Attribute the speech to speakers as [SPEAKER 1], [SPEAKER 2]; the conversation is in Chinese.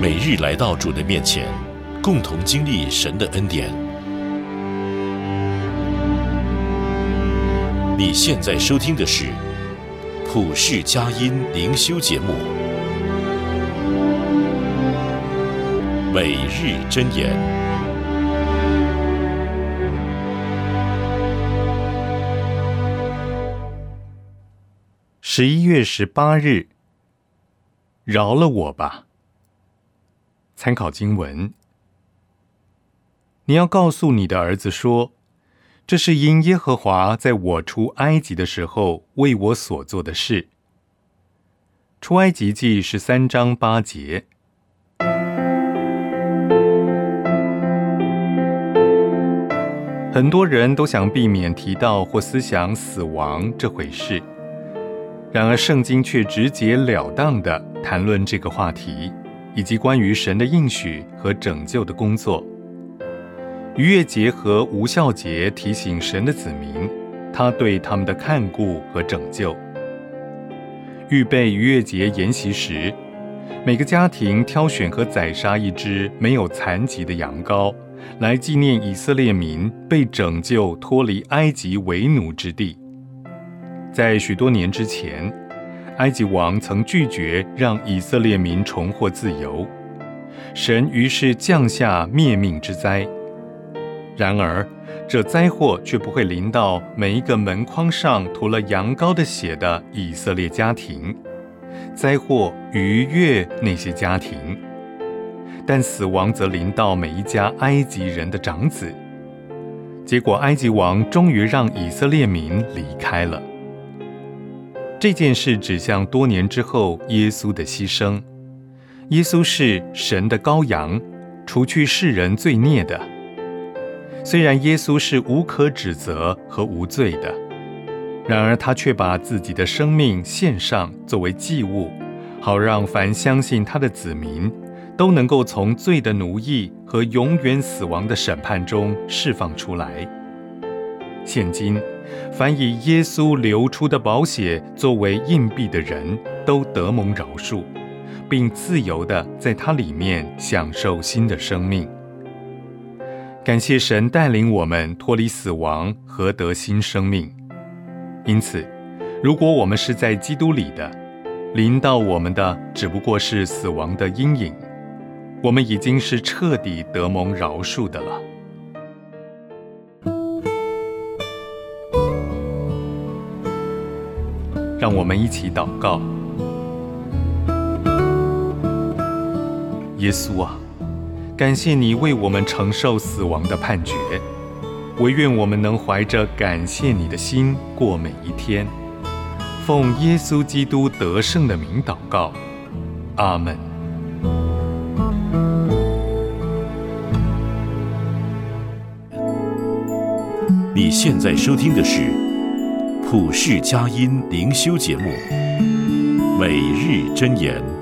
[SPEAKER 1] 每日来到主的面前，共同经历神的恩典。你现在收听的是普世佳音灵修节目，每日箴言。
[SPEAKER 2] 11月18日，饶了我吧。参考经文：你要告诉你的儿子说，这是因耶和华在我出埃及的时候为我所做的事。出埃及记13章8节。很多人都想避免提到或思想死亡这回事，然而圣经却直截了当地谈论这个话题，以及关于神的应许和拯救的工作。逾越节和无酵节提醒神的子民，他对他们的看顾和拯救。预备逾越节筵席时，每个家庭挑选和宰杀一只没有残疾的羊羔，来纪念以色列民被拯救脱离埃及为奴之地。在许多年之前，埃及王曾拒绝让以色列民重获自由，神于是降下灭命之灾。然而，这灾祸却不会临到每一个门框上涂了羊羔的血的以色列家庭，灾祸逾越那些家庭，但死亡则临到每一家埃及人的长子。结果，埃及王终于让以色列民离开了。这件事指向多年之后耶稣的牺牲。耶稣是神的羔羊，除去世人罪孽的。虽然耶稣是无可指责和无罪的，然而他却把自己的生命献上作为祭物，好让凡相信他的子民都能够从罪的奴役和永远死亡的审判中释放出来。现今，凡以耶稣流出的宝血作为印币的人，都得蒙饶恕，并自由地在他里面享受新的生命。感谢神带领我们脱离死亡和得新生命。因此，如果我们是在基督里的，临到我们的只不过是死亡的阴影，我们已经是彻底得蒙饶恕的了。让我们一起祷告。耶稣啊，感谢你为我们承受死亡的判决，惟愿我们能怀着感谢你的心过每一天。奉耶稣基督得胜的名祷告，阿们。
[SPEAKER 1] 你现在收听的是普世佳音灵修节目，每日箴言。